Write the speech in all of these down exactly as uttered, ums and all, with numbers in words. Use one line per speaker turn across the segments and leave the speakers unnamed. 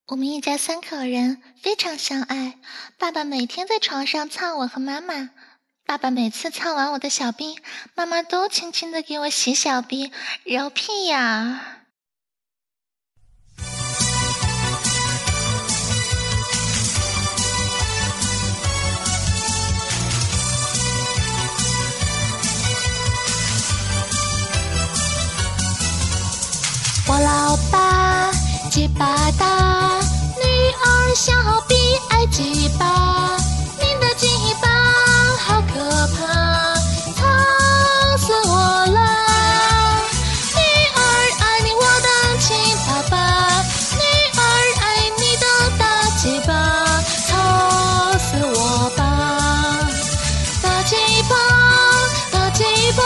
我们一家三口人非常相爱，爸爸每天在床上操我和妈妈。爸爸每次操完我的小臂，妈妈都轻轻地给我洗小臂、揉屁呀。我老爸鸡巴大，女儿小比爱鸡巴，你的鸡巴好可怕，操死我了！女儿爱你我的亲爸爸，女儿爱你的大鸡巴，操死我吧！大鸡巴，大鸡巴。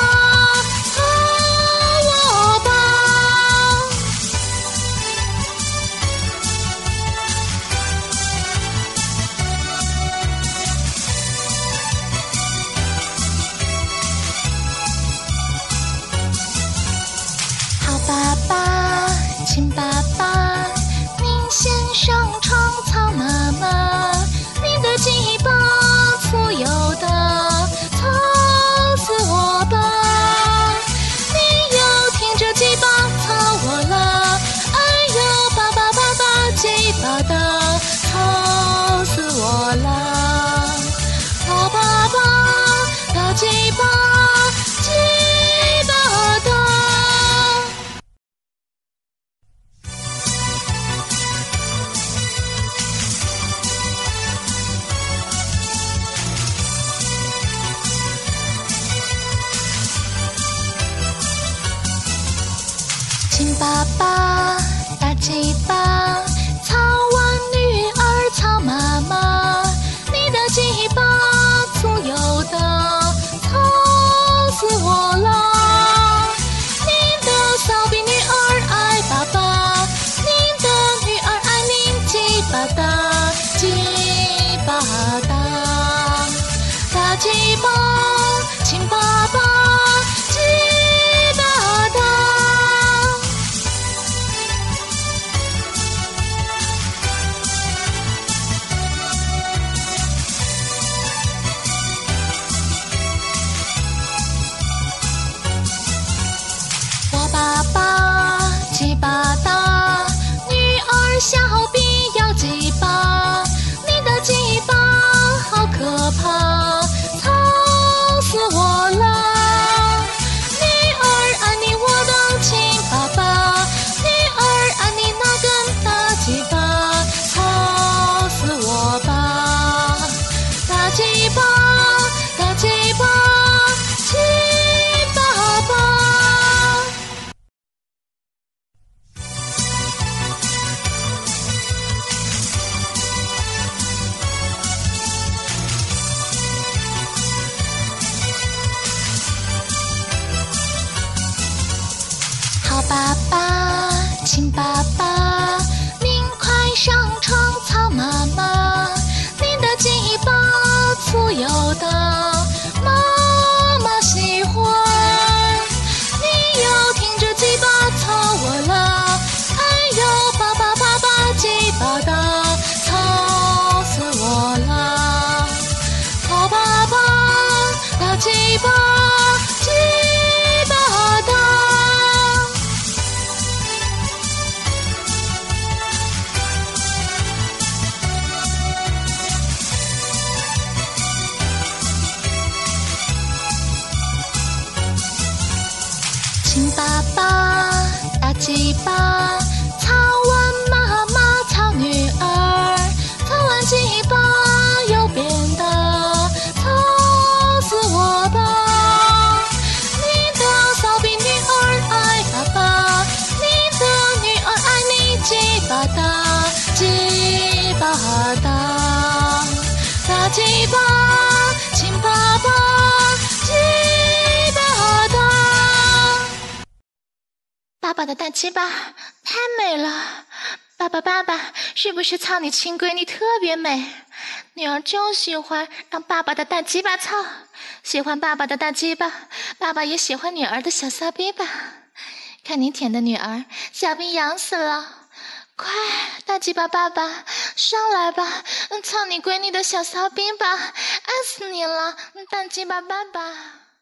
爸爸，亲爸爸，您先上床操妈妈，你的鸡巴粗油的，操死我吧！你又挺着鸡巴操我了，哎呦，爸爸爸爸鸡巴的，操死我了！老爸爸，大鸡巴，鸡巴的。亲爸爸，大鸡巴，操完女儿操妈妈，你的鸡巴粗油的，操死我了！你的骚逼女儿爱爸爸，你的女儿爱你鸡巴大，鸡巴大，大鸡巴，亲爸爸，鸡巴大。爸爸鸡巴大，女儿小比要鸡巴，你的鸡巴好可怕，操死我了！女儿爱你我的亲爸爸，女儿爱你那根大鸡巴，操死我吧！大鸡巴，大鸡巴，鸡巴巴。好爸爸，亲爸爸，您快上床操妈妈，你的鸡巴粗油的，妈妈喜欢。你又挺着鸡巴操我了，哎呦，爸爸爸爸鸡巴的，操死我了！好爸爸，大鸡巴，鸡巴的。亲爸爸，大鸡巴，操完妈妈操女儿，操完鸡巴又变大，操死我吧！你的骚逼女儿爱爸爸，你的女儿爱你鸡巴大，鸡巴大，大鸡巴，亲爸爸，鸡巴大。爸爸的大鸡巴太美了，爸爸爸爸，是不是操你亲闺女特别美？女儿就喜欢让爸爸的大鸡巴操，喜欢爸爸的大鸡巴，爸爸也喜欢女儿的小骚逼吧？看你舔的女儿小逼痒死了， 快，大鸡巴爸爸，上来吧！操你闺女的小骚逼吧！爱死你了，大鸡巴爸爸！